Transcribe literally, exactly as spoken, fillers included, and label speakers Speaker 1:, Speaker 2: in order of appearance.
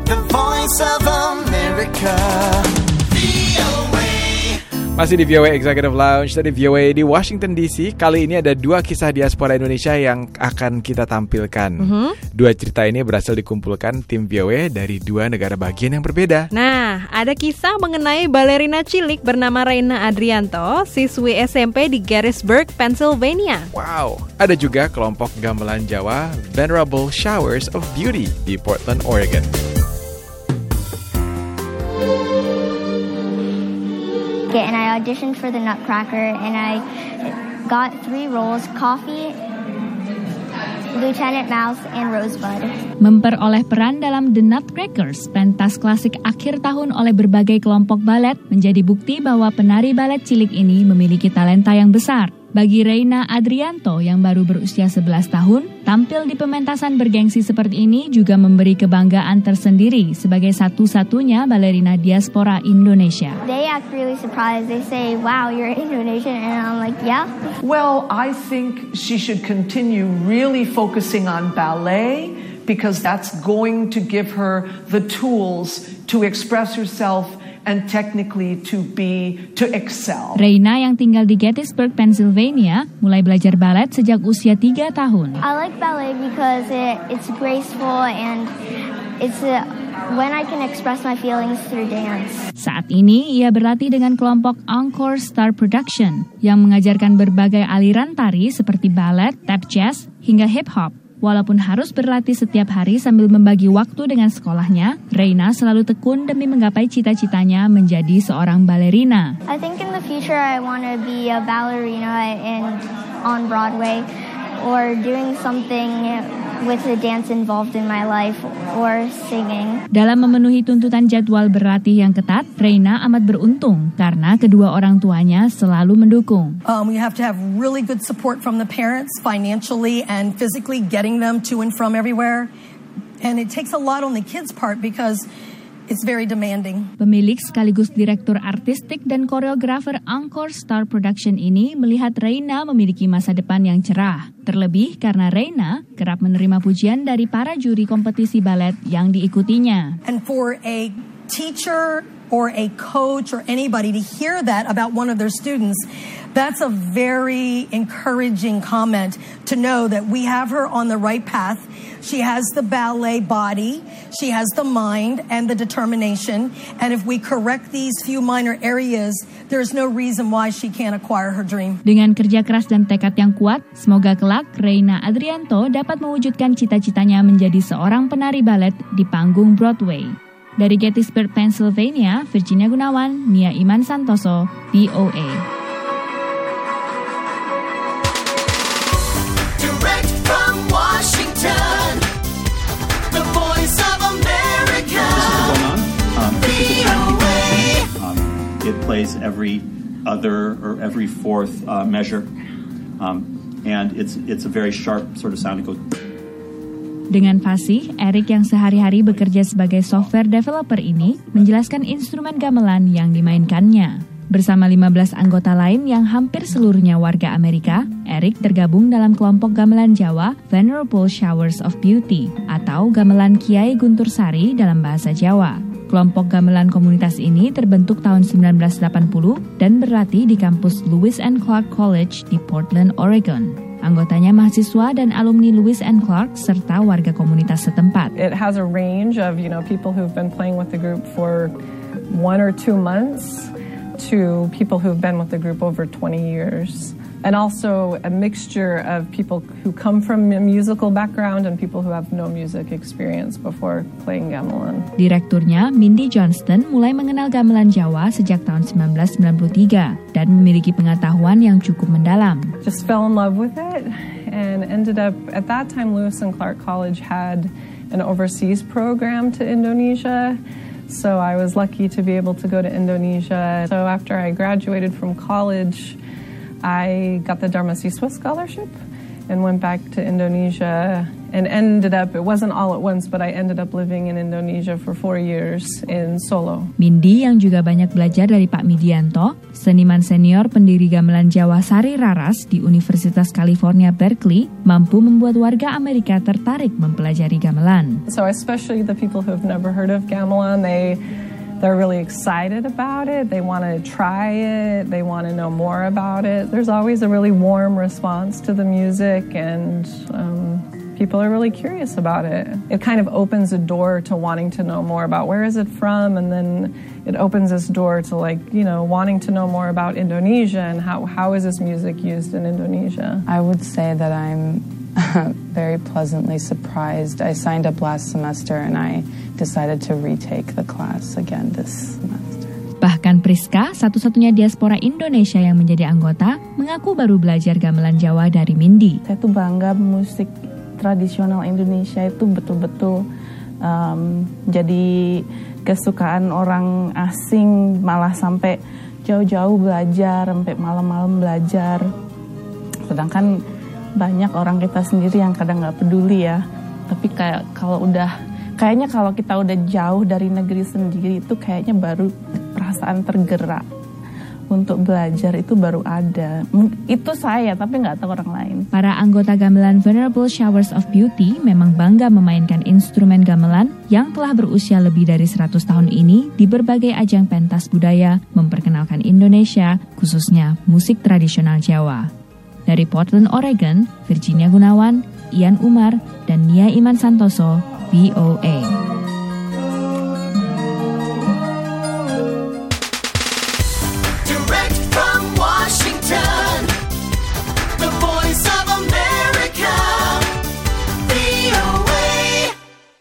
Speaker 1: the voice of America.
Speaker 2: Masih di V O A Executive Lounge dari V O A di Washington D C. Kali ini ada dua kisah diaspora Indonesia yang akan kita tampilkan. Mm-hmm. Dua cerita ini berhasil dikumpulkan tim V O A dari dua negara bagian yang berbeda.
Speaker 3: Nah, ada kisah mengenai balerina cilik bernama Reina Adrianto, siswi S M P di Gettysburg, Pennsylvania.
Speaker 2: Wow, ada juga kelompok gamelan Jawa Venerable Showers of Beauty di Portland, Oregon.
Speaker 4: And I auditioned for the Nutcracker and I got three roles, Coffee, Lieutenant Mouse, and Rosebud.
Speaker 5: Memperoleh peran dalam The Nutcrackers, pentas klasik akhir tahun oleh berbagai kelompok balet, menjadi bukti bahwa penari balet cilik ini memiliki talenta yang besar. Bagi Reina Adrianto yang baru berusia sebelas tahun, tampil di pementasan bergengsi seperti ini juga memberi kebanggaan tersendiri sebagai satu-satunya balerina diaspora Indonesia.
Speaker 4: They act really surprised. They say, "Wow, you're Indonesian," and I'm like, "Yeah."
Speaker 6: Well, I think she should continue really focusing on ballet because that's going to give her the tools to express herself and technically to be, to excel.
Speaker 5: Reina yang tinggal di Gettysburg, Pennsylvania, mulai belajar balet sejak usia tiga tahun.
Speaker 4: I like ballet because it, it's graceful and it's a, when I can express my feelings through dance.
Speaker 5: Saat ini, ia berlatih dengan kelompok Encore Star Production yang mengajarkan berbagai aliran tari seperti ballet, tap jazz, hingga hip-hop. Walaupun harus berlatih setiap hari sambil membagi waktu dengan sekolahnya, Reina selalu tekun demi menggapai cita-citanya menjadi seorang balerina.
Speaker 4: I think in the future I want to be a ballerina in, on Broadway or doing something with the dance involved in my life or singing.
Speaker 5: Dalam memenuhi tuntutan jadwal berlatih yang ketat, Reina amat beruntung karena kedua orang tuanya selalu mendukung.
Speaker 7: Um, we have to have really good support from the parents financially and physically getting them to and from everywhere. And it takes a lot on the kids' part because it's very demanding.
Speaker 5: Pemilik sekaligus direktur artistik dan koreografer Encore Star Production ini melihat Reina memiliki masa depan yang cerah. Terlebih karena Reina kerap menerima pujian dari para juri kompetisi balet yang diikutinya.
Speaker 7: And for a teacher or a coach or anybody to hear that about one of their students, that's a very encouraging comment to know that we have her on the right path. She has the ballet body, she has the mind and the determination, and if we correct these few minor areas, there's no reason why she can't acquire her dream.
Speaker 5: Dengan kerja keras dan tekad yang kuat, semoga kelak Reina Adrianto dapat mewujudkan cita-citanya menjadi seorang penari balet di panggung Broadway. Dari Gettysburg, Pennsylvania, Virginia Gunawan, Nia Iman Santoso, V O A.
Speaker 1: Direct from Washington, the voice of America.
Speaker 8: Um,
Speaker 1: V O A.
Speaker 8: Um, it plays every other or every fourth uh, measure, um, and it's it's a very sharp sort of sound. It goes.
Speaker 5: Dengan fasih, Eric yang sehari-hari bekerja sebagai software developer ini menjelaskan instrumen gamelan yang dimainkannya. Bersama lima belas anggota lain yang hampir seluruhnya warga Amerika, Eric tergabung dalam kelompok gamelan Jawa Venerable Showers of Beauty atau gamelan Kiai Guntur Sari dalam bahasa Jawa. Kelompok gamelan komunitas ini terbentuk tahun sembilan belas delapan puluh dan berlatih di kampus Lewis and Clark College di Portland, Oregon. Anggotanya mahasiswa dan alumni Lewis and Clark serta warga komunitas setempat.
Speaker 9: It has a range of, you know, people who've been playing with the group for one or two months to people who've been with the group over twenty years. And also a mixture of people who come from a musical background and people who have no music experience before playing gamelan.
Speaker 5: Direkturnya, Mindy Johnston, mulai mengenal gamelan Jawa sejak tahun sembilan belas sembilan puluh tiga dan memiliki pengetahuan yang cukup mendalam.
Speaker 9: Just fell in love with it and ended up, at that time Lewis and Clark College had an overseas program to Indonesia. So I was lucky to be able to go to Indonesia. So after I graduated from college, I got the Dharma Siswa scholarship and went back to Indonesia and ended up, it wasn't all at once, but I ended up living in Indonesia for four years in Solo.
Speaker 5: Mindy yang juga banyak belajar dari Pak Midianto, seniman senior pendiri gamelan Jawa Sari Raras di Universitas California Berkeley, mampu membuat warga Amerika tertarik mempelajari gamelan.
Speaker 9: So especially the people who have never heard of gamelan, they They're really excited about it. They want to try it. They want to know more about it. There's always a really warm response to the music, and um, people are really curious about it. It kind of opens a door to wanting to know more about where is it from, and then it opens this door to, like, you know, wanting to know more about Indonesia and how, how is this music used in Indonesia.
Speaker 10: I would say that I'm very pleasantly surprised. I signed up last semester and I decided to retake the class again this semester.
Speaker 5: Bahkan Priska, satu-satunya diaspora Indonesia yang menjadi anggota, mengaku baru belajar gamelan Jawa dari Mindy.
Speaker 10: Saya tuh bangga musik tradisional Indonesia itu betul-betul um, jadi kesukaan orang asing, malah sampai jauh-jauh belajar, sampai malam-malam belajar. Sedangkan banyak orang kita sendiri yang kadang nggak peduli ya. Tapi kayak kalau udah Kayaknya kalau kita udah jauh dari negeri sendiri itu kayaknya baru perasaan tergerak untuk belajar itu baru ada. Itu saya, tapi nggak tahu orang lain.
Speaker 5: Para anggota gamelan Venerable Showers of Beauty memang bangga memainkan instrumen gamelan yang telah berusia lebih dari seratus tahun ini di berbagai ajang pentas budaya memperkenalkan Indonesia, khususnya musik tradisional Jawa. Dari Portland, Oregon, Virginia Gunawan, Ian Umar, dan Nia Iman Santoso, V O A.